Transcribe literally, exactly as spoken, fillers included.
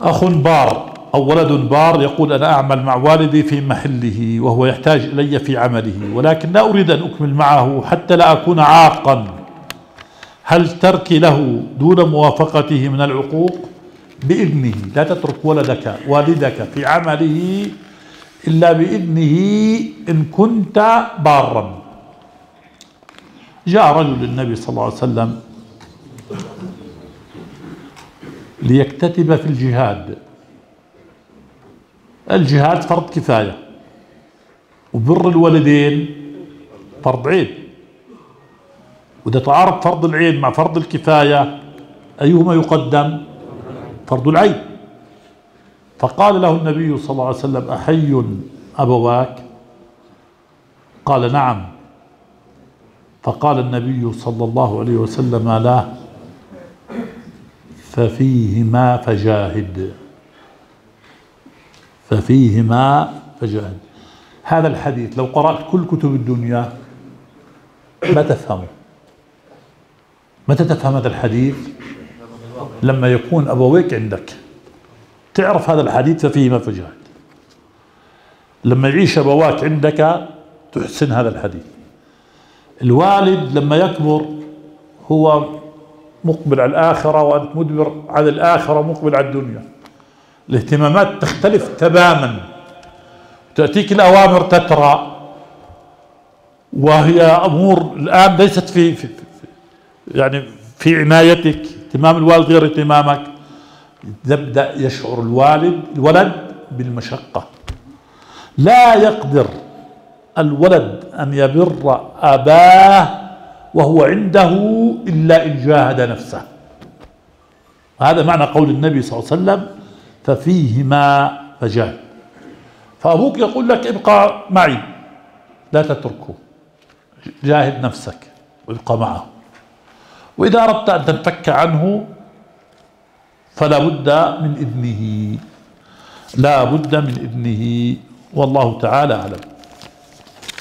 أخ بار أو ولد بار يقول: أنا أعمل مع والدي في محله وهو يحتاج إلي في عمله، ولكن لا أريد أن أكمل معه حتى لا أكون عاقا، هل تركي له دون موافقته من العقوق؟ بإذنه. لا تترك ولدك والدك في عمله إلا بإذنه إن كنت بارا. جاء رجل للنبي صلى الله عليه وسلم ليكتتب في الجهاد. الجهاد فرض كفاية، وبر الوالدين فرض عين، وإذا تعارض فرض العين مع فرض الكفاية أيهما يقدم؟ فرض العين. فقال له النبي صلى الله عليه وسلم: أحي أبواك؟ قال: نعم. فقال النبي صلى الله عليه وسلم: لا، ففيهما فجاهد، ففيهما فجاهد. هذا الحديث لو قرأت كل كتب الدنيا ما تفهمه. متى تفهم هذا الحديث؟ لما يكون أبويك عندك، تعرف هذا الحديث ففيهما فجاهد. لما يعيش أبواك عندك تحسن هذا الحديث. الوالد لما يكبر هو مقبل على الآخرة وأنت مدبر على الآخرة ومقبل على الدنيا، الاهتمامات تختلف تماما، تأتيك الأوامر تترى، وهي أمور الآن ليست في, في, في يعني في عنايتك. اهتمام الوالد غير اهتمامك. يبدأ يشعر الوالد الولد بالمشقة. لا يقدر الولد أن يبر أباه وهو عنده إلا إن جاهد نفسه. هذا معنى قول النبي صلى الله عليه وسلم: ففيهما فجاهد. فأبوك يقول لك: ابقى معي، لا تتركه، جاهد نفسك وابقى معه. وإذا أردت أن تنفك عنه فلا بد من إذنه، لا بد من إذنه، والله تعالى أعلم.